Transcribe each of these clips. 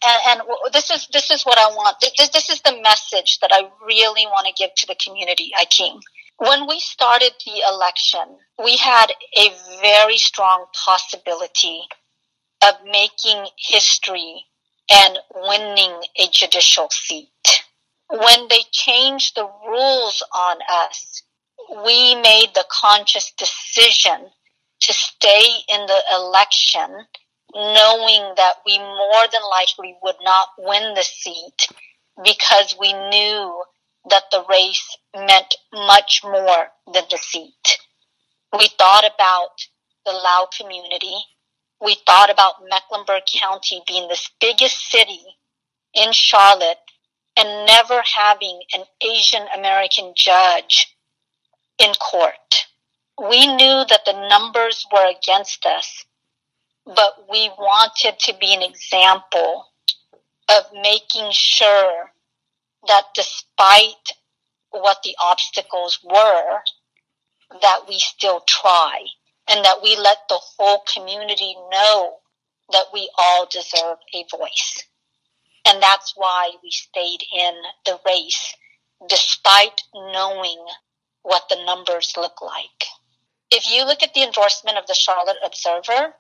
This is what I want. This is the message that I really want to give to the community, Aking. When we started the election, we had a very strong possibility of making history and winning a judicial seat. When they changed the rules on us, we made the conscious decision to stay in the election, knowing that we more than likely would not win the seat because we knew that the race meant much more than the seat. We thought about the Lao community. We thought about Mecklenburg County being this biggest city in Charlotte and never having an Asian American judge in court. We knew that the numbers were against us, but we wanted to be an example of making sure that despite what the obstacles were, that we still try and that we let the whole community know that we all deserve a voice. And that's why we stayed in the race despite knowing what the numbers look like. If you look at the endorsement of the Charlotte Observer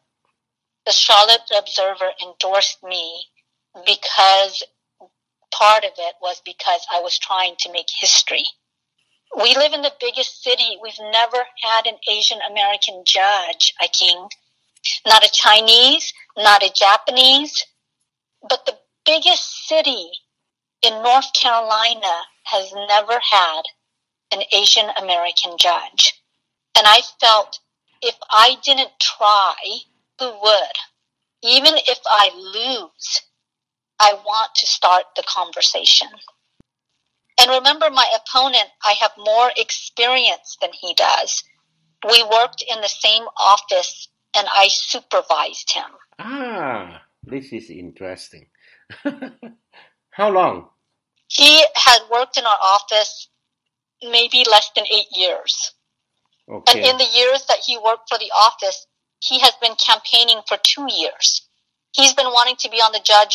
endorsed me because part of it was because I was trying to make history. We live in the biggest city. We've never had an Asian American judge, Aking. Not a Chinese, not a Japanese, but the biggest city in North Carolina has never had an Asian American judge. And I felt if I didn't try, who would? Even if I lose, I want to start the conversation. And remember, my opponent, I have more experience than he does. We worked in the same office and I supervised him. Ah, this is interesting. How long? He had worked in our office maybe less than 8 years. Okay. And in the years that he worked for the office, he has been campaigning for 2 years. He's been wanting to be on the judge.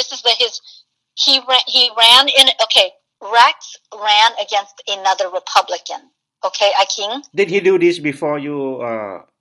Rex ran against another Republican. Okay, Aking? Did he do this before you